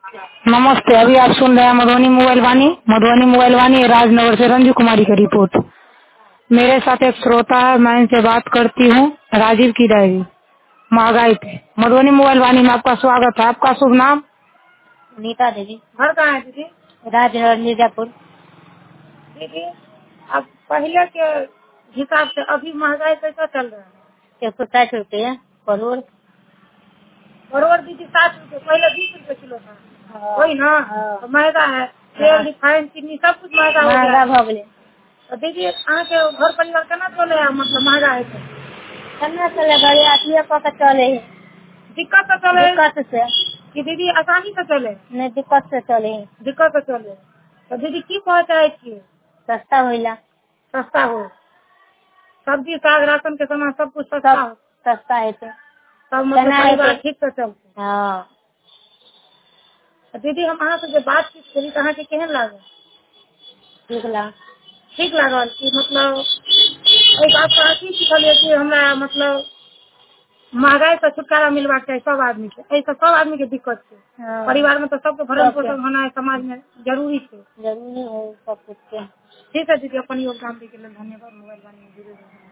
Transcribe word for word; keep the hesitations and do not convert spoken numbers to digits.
नमस्ते। अभी आप सुन रहे हैं मधुबनी मोबाइल वाणी। मधुबनी मोबाइल वाणी राजनगर से रंजू कुमारी का रिपोर्ट। मेरे साथ एक श्रोता है, मैं इनसे बात करती हूँ। राजीव की डायरी महंगाई पे। मधुबनी मोबाइल वाणी में आपका स्वागत है। आपका शुभ नाम? नीता देवी। घर कहाँ है दीदी? राजनगर मिर्जापुर। दीदी, अब पहले के हिसाब से अभी महंगाई कैसा चल रहा है? एक सौ साठ रुपये परोड़। परवल दीदी साठ रुपए, पहले बीस रुपए किलो था। हाँ, वही ना? हाँ। तो महंगा है। तेल, रिफाइंड, चीनी सब कुछ महंगा हो गया महंगा है। भ गेले। तो दीदी अहाँ के घर परिवार केना चले है? मतलब महंगा है तो केना चले गड़ी आदमी कऽ के चले है। दिक्कत से चले दिक्कत से कि दीदी आसानी से चले? नहीं, दिक्कत से चले है। दिक्कत से चले। तो दीदी की कह चाहे छियै? सस्ता होइला। सस्ता हो, सब्जी साग राशन के सामान सब कुछ सस्ता सब हो, सस्ता है तो तब मतलब केना परिवार हेतै? ठीक से चलते। हाँ। तो दीदी हम अहाँ से जो बातचीत करी तो अहाँ के केहन लागल? ठीक ला। ठीक लागल कि मतलब एक बात तो अथी सिखलिए कि हमरा मतलब महंगाई से छुटकारा मिलवाक चाहिए सब आदमी के। ऐसा सब आदमी के दिक्कत है। हाँ। परिवार में तो सबके भरण सबके पोषण होना है, समाज में जरूरी है। जरूरी है सब कुछ के। ठीक है दीदी, अपन योगदान देने के लिए धन्यवाद। मोबाइल वाणी में जुड़े रहिए।